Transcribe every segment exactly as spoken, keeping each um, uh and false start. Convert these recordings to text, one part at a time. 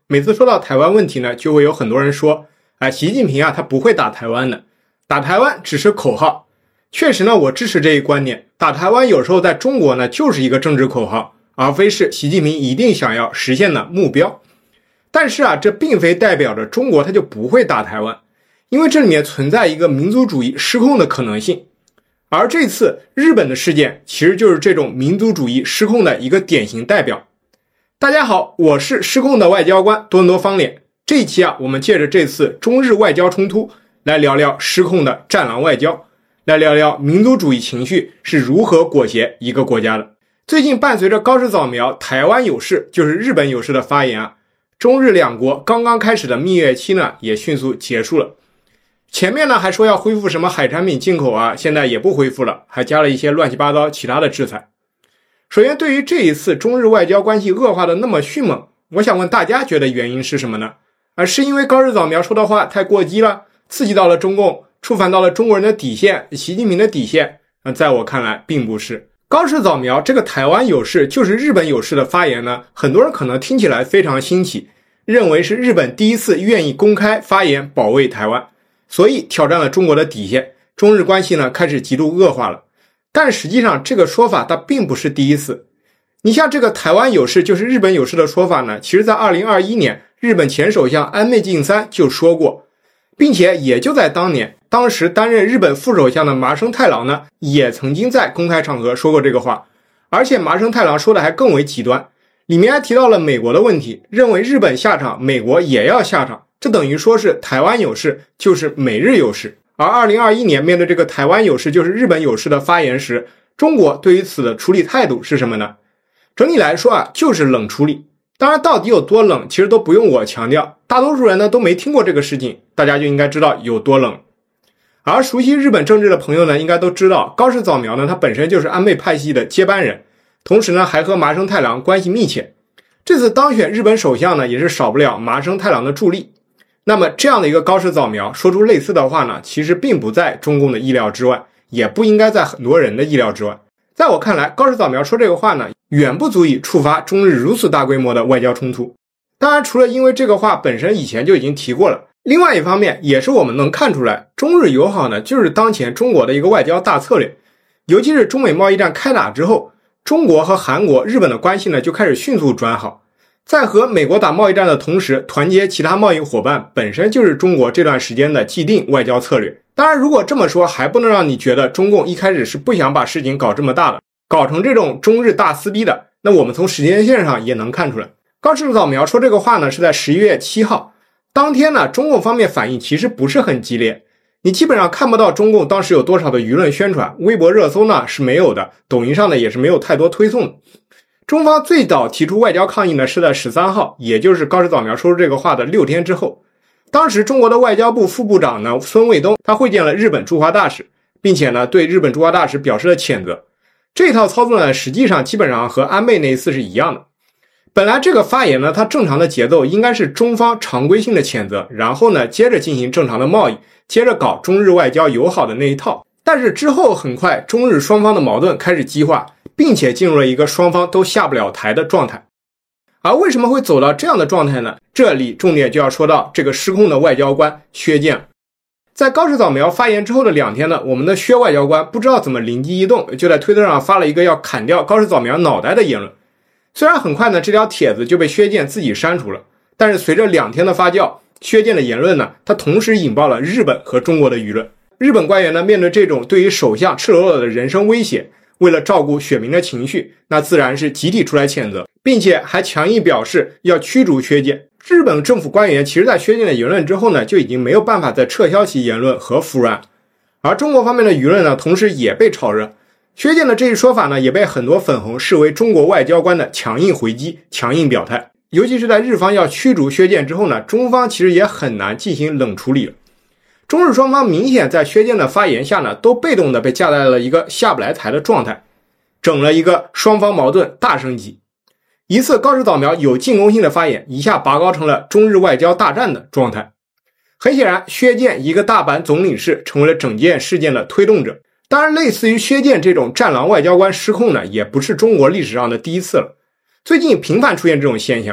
每次说到台湾问题呢，就会有很多人说，哎，习近平啊，他不会打台湾的，打台湾只是口号。确实呢，我支持这一观点，打台湾有时候在中国呢，就是一个政治口号，而非是习近平一定想要实现的目标。但是啊，这并非代表着中国他就不会打台湾，因为这里面存在一个民族主义失控的可能性。而这次日本的事件其实就是这种民族主义失控的一个典型代表。大家好，我是失控的外交官多伦多方脸。这一期啊，我们借着这次中日外交冲突来聊聊失控的战狼外交，来聊聊民族主义情绪是如何裹挟一个国家的。最近伴随着高市早苗台湾有事就是日本有事的发言啊，中日两国刚刚开始的蜜月期呢也迅速结束了。前面呢还说要恢复什么海产品进口啊，现在也不恢复了，还加了一些乱七八糟其他的制裁。首先，对于这一次中日外交关系恶化的那么迅猛，我想问大家觉得原因是什么呢？而是因为高市早苗说的话太过激了，刺激到了中共，触犯到了中国人的底线，习近平的底线？在我看来并不是。高市早苗这个台湾有事就是日本有事的发言呢，很多人可能听起来非常新奇，认为是日本第一次愿意公开发言保卫台湾，所以挑战了中国的底线，中日关系呢开始极度恶化了。但实际上这个说法它并不是第一次。你像这个台湾有事就是日本有事的说法呢，其实在二零二一年日本前首相安倍晋三就说过，并且也就在当年，当时担任日本副首相的麻生太郎呢也曾经在公开场合说过这个话，而且麻生太郎说的还更为极端，里面还提到了美国的问题，认为日本下场美国也要下场，这等于说是台湾有事就是美日有事。而二零二一年面对这个台湾有事就是日本有事的发言时，中国对于此的处理态度是什么呢？整体来说啊，就是冷处理。当然到底有多冷其实都不用我强调，大多数人呢都没听过这个事情，大家就应该知道有多冷。而熟悉日本政治的朋友呢应该都知道，高市早苗呢他本身就是安倍派系的接班人，同时呢还和麻生太郎关系密切，这次当选日本首相呢也是少不了麻生太郎的助力。那么这样的一个高市早苗说出类似的话呢，其实并不在中共的意料之外，也不应该在很多人的意料之外。在我看来，高市早苗说这个话呢，远不足以触发中日如此大规模的外交冲突。当然，除了因为这个话本身以前就已经提过了，另外一方面也是我们能看出来，中日友好呢就是当前中国的一个外交大策略。尤其是中美贸易战开打之后，中国和韩国、日本的关系呢就开始迅速转好。在和美国打贸易战的同时，团结其他贸易伙伴本身就是中国这段时间的既定外交策略。当然，如果这么说还不能让你觉得中共一开始是不想把事情搞这么大的，搞成这种中日大撕逼的，那我们从时间线上也能看出来。高市早苗说这个话呢是在十一月七号，当天呢中共方面反应其实不是很激烈，你基本上看不到中共当时有多少的舆论宣传，微博热搜呢是没有的，抖音上呢也是没有太多推送的。中方最早提出外交抗议呢是在十三号，也就是高市早苗说出这个话的六天之后。当时中国的外交部副部长呢孙卫东，他会见了日本驻华大使，并且呢对日本驻华大使表示了谴责。这套操作呢实际上基本上和安倍那一次是一样的。本来这个发言呢它正常的节奏应该是中方常规性的谴责，然后呢接着进行正常的贸易，接着搞中日外交友好的那一套。但是之后很快中日双方的矛盾开始激化，并且进入了一个双方都下不了台的状态。而为什么会走到这样的状态呢？这里重点就要说到这个失控的外交官薛建。在高市早苗发言之后的两天呢，我们的薛外交官不知道怎么灵机一动，就在推特上发了一个要砍掉高市早苗脑袋的言论。虽然很快呢这条帖子就被薛建自己删除了，但是随着两天的发酵，薛建的言论呢它同时引爆了日本和中国的舆论。日本官员呢面对这种对于首相赤裸裸的人身威胁，为了照顾选民的情绪，那自然是集体出来谴责，并且还强硬表示要驱逐薛建。日本政府官员其实在薛建的言论之后呢，就已经没有办法再撤销其言论和服软。而中国方面的舆论呢，同时也被炒热。薛建的这一说法呢，也被很多粉红视为中国外交官的强硬回击、强硬表态。尤其是在日方要驱逐薛建之后呢，中方其实也很难进行冷处理了。中日双方明显在薛建的发言下呢，都被动的被架在了一个下不来台的状态，整了一个双方矛盾大升级。一次高市早苗有进攻性的发言，一下拔高成了中日外交大战的状态。很显然，薛建一个大阪总领事成为了整件事件的推动者。当然，类似于薛建这种战狼外交官失控呢，也不是中国历史上的第一次了。最近频繁出现这种现象。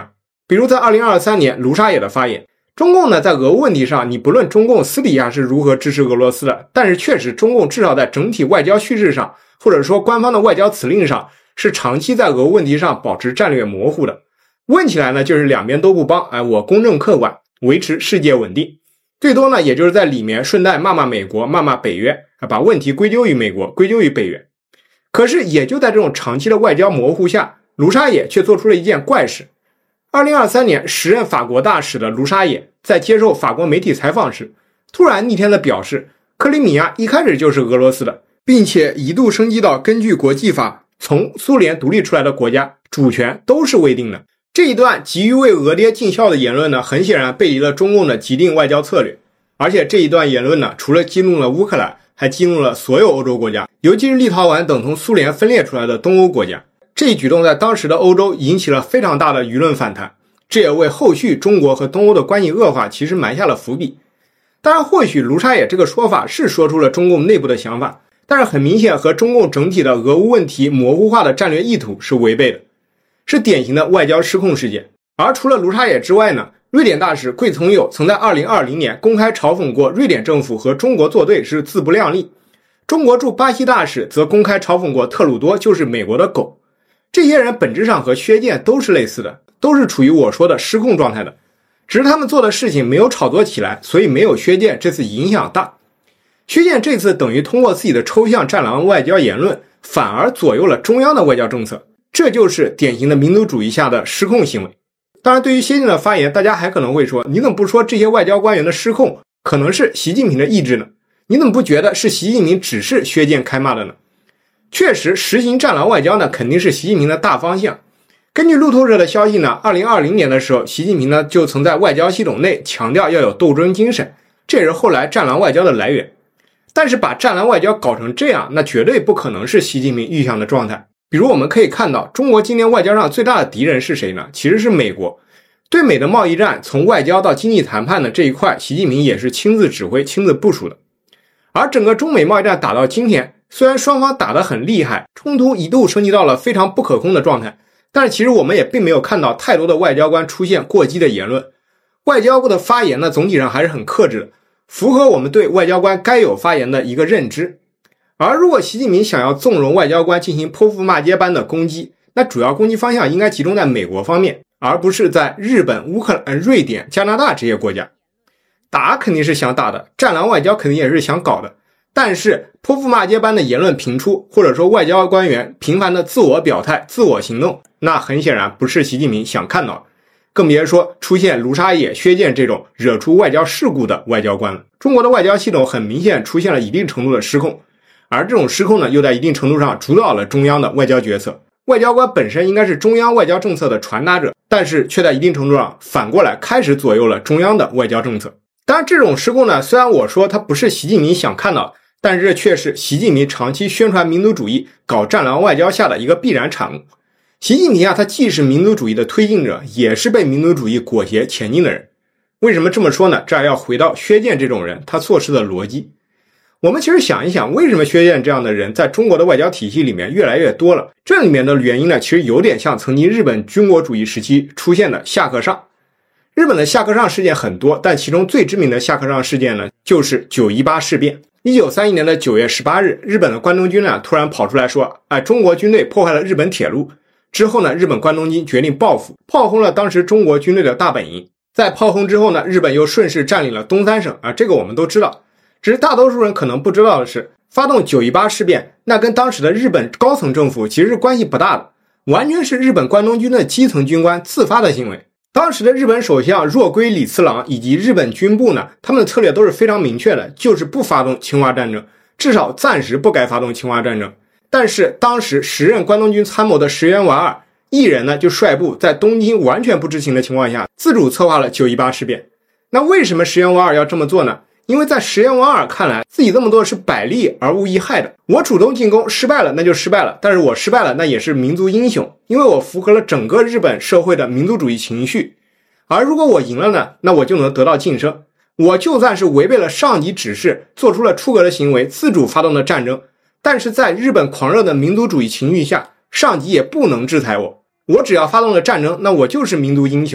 比如在二零二三年卢沙野的发言，中共呢在俄乌问题上，你不论中共私底下是如何支持俄罗斯的，但是确实中共至少在整体外交叙事上，或者说官方的外交辞令上，是长期在俄乌问题上保持战略模糊的。问起来呢，就是两边都不帮，哎，我公正客观，维持世界稳定，最多呢也就是在里面顺带骂骂美国，骂骂北约，把问题归咎于美国，归咎于北约。可是也就在这种长期的外交模糊下，卢沙野却做出了一件怪事。二零二三年时任法国大使的卢沙野在接受法国媒体采访时，突然逆天的表示，克里米亚一开始就是俄罗斯的，并且一度升级到根据国际法从苏联独立出来的国家，主权都是未定的。这一段急于为俄爹尽孝的言论呢，很显然背离了中共的既定外交策略。而且这一段言论呢，除了激怒了乌克兰，还激怒了所有欧洲国家，尤其是立陶宛等从苏联分裂出来的东欧国家。这一举动在当时的欧洲引起了非常大的舆论反弹，这也为后续中国和东欧的关系恶化其实埋下了伏笔。当然或许卢沙野这个说法是说出了中共内部的想法，但是很明显和中共整体的俄乌问题模糊化的战略意图是违背的，是典型的外交失控事件。而除了卢沙野之外呢，瑞典大使桂从友曾在二零二零年公开嘲讽过瑞典政府和中国作对是自不量力，中国驻巴西大使则公开嘲讽过特鲁多就是美国的狗。这些人本质上和薛健都是类似的，都是处于我说的失控状态的，只是他们做的事情没有炒作起来，所以没有薛健这次影响大。薛健这次等于通过自己的抽象战狼外交言论，反而左右了中央的外交政策，这就是典型的民族主义下的失控行为。当然对于薛健的发言，大家还可能会说，你怎么不说这些外交官员的失控可能是习近平的意志呢？你怎么不觉得是习近平指示薛健开骂的呢？确实实行战狼外交呢，肯定是习近平的大方向。根据路透社的消息呢，二零二零年的时候，习近平呢就曾在外交系统内强调要有斗争精神，这也是后来战狼外交的来源。但是把战狼外交搞成这样，那绝对不可能是习近平预想的状态。比如我们可以看到，中国今年外交上最大的敌人是谁呢？其实是美国。对美的贸易战，从外交到经济谈判的这一块，习近平也是亲自指挥、亲自部署的。而整个中美贸易战打到今天，虽然双方打得很厉害，冲突一度升级到了非常不可控的状态，但是其实我们也并没有看到太多的外交官出现过激的言论。外交部的发言呢，总体上还是很克制的，符合我们对外交官该有发言的一个认知。而如果习近平想要纵容外交官进行泼妇骂街般的攻击，那主要攻击方向应该集中在美国方面，而不是在日本、乌克兰、瑞典、加拿大这些国家。打肯定是想打的，战狼外交肯定也是想搞的，但是泼妇骂街般的言论频出，或者说外交官员频繁的自我表态、自我行动，那很显然不是习近平想看到的，更别说出现卢沙野、薛健这种惹出外交事故的外交官了。中国的外交系统很明显出现了一定程度的失控，而这种失控呢，又在一定程度上主导了中央的外交决策。外交官本身应该是中央外交政策的传达者，但是却在一定程度上反过来开始左右了中央的外交政策。当然这种失控呢，虽然我说它不是习近平想看到，但是这却是习近平长期宣传民族主义、搞战狼外交下的一个必然产物。习近平啊，他既是民族主义的推进者，也是被民族主义裹挟前进的人。为什么这么说呢？这还要回到薛健这种人他做事的逻辑。我们其实想一想，为什么薛健这样的人在中国的外交体系里面越来越多了？这里面的原因呢，其实有点像曾经日本军国主义时期出现的下课上。日本的下课上事件很多，但其中最知名的下课上事件呢，就是九一八事变。一九三一年的九月十八日，日本的关东军呢突然跑出来说，哎，中国军队破坏了日本铁路。之后呢，日本关东军决定报复，炮轰了当时中国军队的大本营。在炮轰之后呢，日本又顺势占领了东三省啊，这个我们都知道。只是大多数人可能不知道的是，发动九一八事变，那跟当时的日本高层政府其实是关系不大的，完全是日本关东军的基层军官自发的行为。当时的日本首相若龟李次郎以及日本军部呢，他们的策略都是非常明确的，就是不发动侵华战争，至少暂时不该发动侵华战争。但是当时时任关东军参谋的石原莞尔一人呢，就率部在东京完全不知情的情况下，自主策划了九一八事变。那为什么石原莞尔要这么做呢？因为在石原莞尔看来，自己这么做是百利而无一害的。我主动进攻失败了，那就失败了，但是我失败了，那也是民族英雄，因为我符合了整个日本社会的民族主义情绪。而如果我赢了呢，那我就能得到晋升。我就算是违背了上级指示，做出了出格的行为，自主发动的战争，但是在日本狂热的民族主义情绪下，上级也不能制裁我。我只要发动了战争，那我就是民族英雄。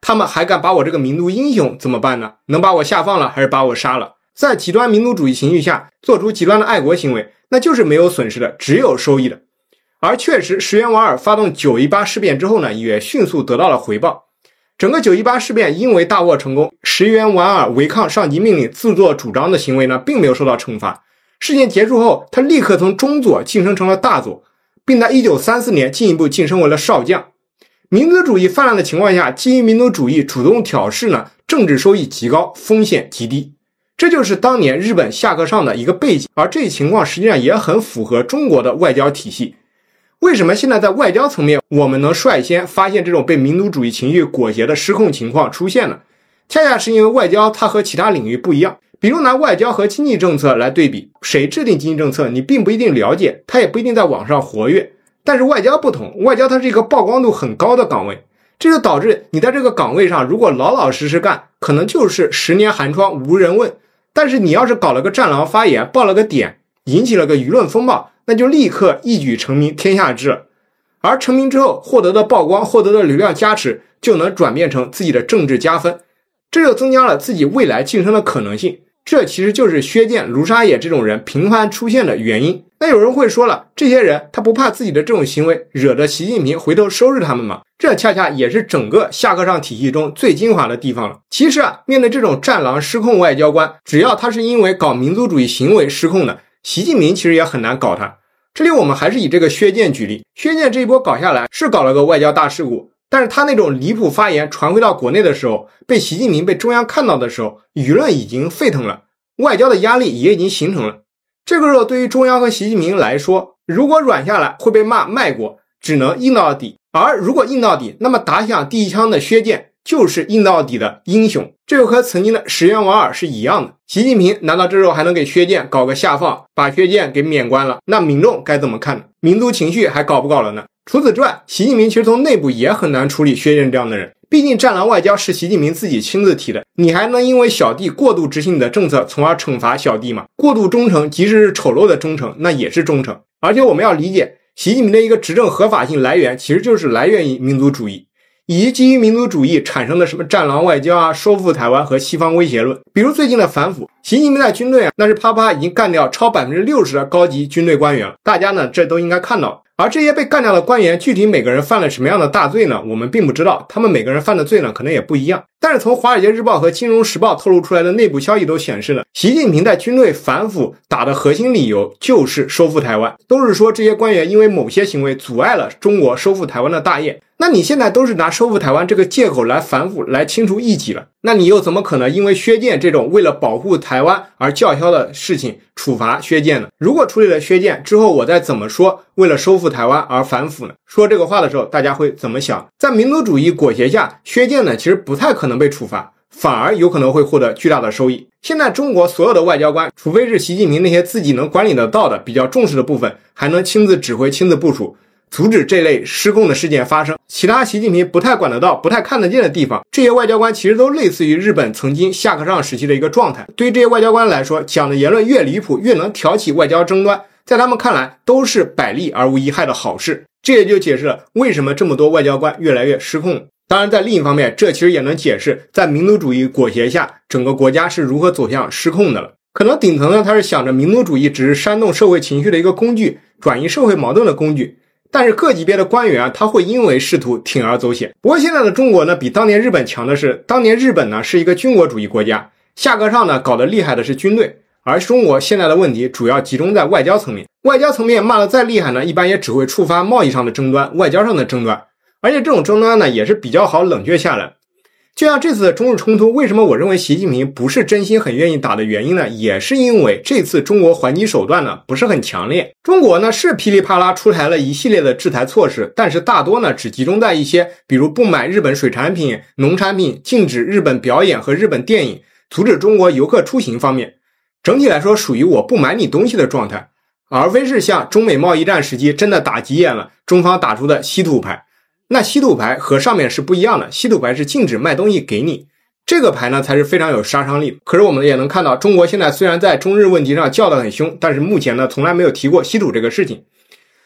他们还敢把我这个民族英雄怎么办呢？能把我下放了还是把我杀了？在极端民族主义情绪下做出极端的爱国行为，那就是没有损失的，只有收益的。而确实石原莞尔发动九一八事变之后呢，也迅速得到了回报。整个九一八事变因为大获成功，石原莞尔违抗上级命令自作主张的行为呢，并没有受到惩罚。事件结束后，他立刻从中佐晋升成了大佐，并在一九三四年进一步晋升为了少将。民族主义泛滥的情况下，基于民族主义主动挑事呢，政治收益极高，风险极低。这就是当年日本下课上的一个背景，而这一情况实际上也很符合中国的外交体系。为什么现在在外交层面我们能率先发现这种被民族主义情绪裹挟的失控情况出现呢？恰恰是因为外交它和其他领域不一样。比如拿外交和经济政策来对比，谁制定经济政策你并不一定了解，他也不一定在网上活跃。但是外交不同，外交它是一个曝光度很高的岗位，这就导致你在这个岗位上如果老老实实干，可能就是十年寒窗无人问。但是你要是搞了个战狼发言，爆了个点，引起了个舆论风暴，那就立刻一举成名天下知了。而成名之后获得的曝光，获得的流量加持，就能转变成自己的政治加分，这就增加了自己未来晋升的可能性。这其实就是薛健、卢沙野这种人频繁出现的原因。那有人会说了，这些人他不怕自己的这种行为惹得习近平回头收拾他们吗？这恰恰也是整个下课上体系中最精华的地方了。其实啊，面对这种战狼失控外交官，只要他是因为搞民族主义行为失控的，习近平其实也很难搞他。这里我们还是以这个薛健举例，薛健这一波搞下来是搞了个外交大事故，但是他那种离谱发言传回到国内的时候，被习近平被中央看到的时候，舆论已经沸腾了，外交的压力也已经形成了。这个时候对于中央和习近平来说，如果软下来会被骂卖国，只能硬到底。而如果硬到底，那么打响第一枪的薛健就是硬到底的英雄。这就和曾经的石原莞尔是一样的。习近平难道这时候还能给薛健搞个下放，把薛健给免官了？那民众该怎么看呢？民族情绪还搞不搞了呢？除此之外，习近平其实从内部也很难处理薛健这样的人。毕竟战狼外交是习近平自己亲自提的，你还能因为小弟过度执行你的政策从而惩罚小弟吗？过度忠诚即使是丑陋的忠诚，那也是忠诚。而且我们要理解，习近平的一个执政合法性来源其实就是来源于民族主义，以及基于民族主义产生的什么战狼外交啊、收复台湾和西方威胁论。比如最近的反腐，习近平在军队啊，那是啪啪已经干掉超 百分之六十 的高级军队官员了，大家呢这都应该看到。而这些被干掉的官员具体每个人犯了什么样的大罪呢？我们并不知道，他们每个人犯的罪呢可能也不一样。但是从华尔街日报和金融时报透露出来的内部消息都显示了，习近平在军队反腐打的核心理由就是收复台湾，都是说这些官员因为某些行为阻碍了中国收复台湾的大业。那你现在都是拿收复台湾这个借口来反腐，来清除异己了，那你又怎么可能因为薛健这种为了保护台湾而叫嚣的事情处罚薛健呢？如果处理了薛健之后，我再怎么说为了收复台湾而反腐呢？说这个话的时候大家会怎么想？在民族主义裹挟下，薛健呢其实不太可能被处罚，反而有可能会获得巨大的收益。现在中国所有的外交官，除非是习近平那些自己能管理得到的比较重视的部分，还能亲自指挥亲自部署，阻止这类失控的事件发生。其他习近平不太管得到不太看得见的地方，这些外交官其实都类似于日本曾经下课上时期的一个状态。对于这些外交官来说，讲的言论越离谱，越能挑起外交争端，在他们看来都是百利而无一害的好事。这也就解释了为什么这么多外交官越来越失控了。当然在另一方面，这其实也能解释在民族主义裹挟下整个国家是如何走向失控的了。可能顶层呢，他是想着民族主义只是煽动社会情绪的一个工具，转移社会矛盾的工具，但是各级别的官员啊，他会因为仕途铤而走险。不过现在的中国呢，比当年日本强的是，当年日本呢是一个军国主义国家，下课上呢搞得厉害的是军队，而中国现在的问题主要集中在外交层面。外交层面骂得再厉害呢，一般也只会触发贸易上的争端，外交上的争端，而且这种争端呢也是比较好冷却下来。就像这次的中日冲突，为什么我认为习近平不是真心很愿意打的原因呢？也是因为这次中国还击手段呢不是很强烈。中国呢是噼里啪啦出台了一系列的制裁措施，但是大多呢只集中在一些比如不买日本水产品、农产品、禁止日本表演和日本电影、阻止中国游客出行方面，整体来说属于我不买你东西的状态，而非是像中美贸易战时期真的打急眼了，中方打出的稀土牌。那稀土牌和上面是不一样的，稀土牌是禁止卖东西给你，这个牌呢才是非常有杀伤力的。可是我们也能看到，中国现在虽然在中日问题上叫得很凶，但是目前呢从来没有提过稀土这个事情。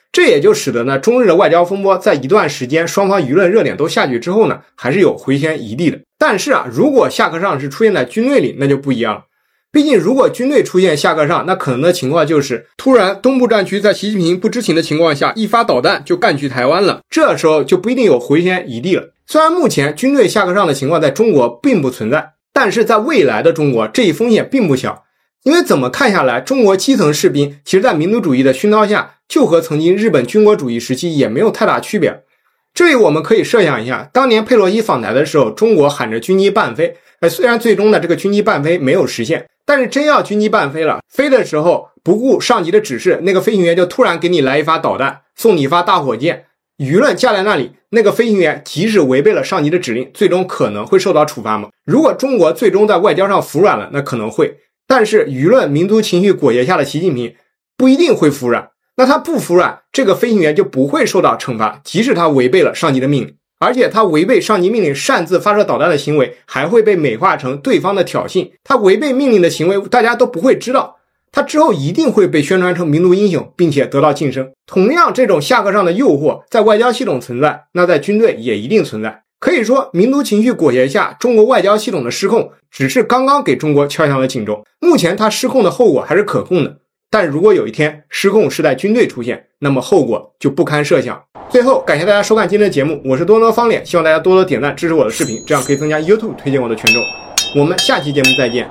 这也就使得呢，中日的外交风波在一段时间双方舆论热点都下去之后呢，还是有回旋余地的。但是啊，如果下课上是出现在军队里，那就不一样了。毕竟如果军队出现下课上，那可能的情况就是突然东部战区在习近平不知情的情况下，一发导弹就干去台湾了，这时候就不一定有回旋余地了。虽然目前军队下课上的情况在中国并不存在，但是在未来的中国，这一风险并不小。因为怎么看下来，中国基层士兵其实在民族主义的熏陶下，就和曾经日本军国主义时期也没有太大区别。这里我们可以设想一下，当年佩洛西访台的时候，中国喊着军机半飞，虽然最终呢这个军机半飞没有实现，但是真要军机半飞了，飞的时候不顾上级的指示，那个飞行员就突然给你来一发导弹，送你一发大火箭，舆论架在那里，那个飞行员即使违背了上级的指令，最终可能会受到处罚吗？如果中国最终在外交上服软了，那可能会，但是舆论民族情绪裹挟下的习近平不一定会服软，那他不服软，这个飞行员就不会受到惩罚，即使他违背了上级的命令，而且他违背上级命令擅自发射导弹的行为还会被美化成对方的挑衅，他违背命令的行为大家都不会知道，他之后一定会被宣传成民族英雄，并且得到晋升。同样，这种下课上的诱惑在外交系统存在，那在军队也一定存在。可以说，民族情绪裹挟下，中国外交系统的失控只是刚刚给中国敲响了警钟，目前它失控的后果还是可控的，但如果有一天失控是在军队出现，那么后果就不堪设想。最后感谢大家收看今天的节目，我是多多方脸，希望大家多多点赞支持我的视频，这样可以增加 YouTube 推荐我的权重。我们下期节目再见。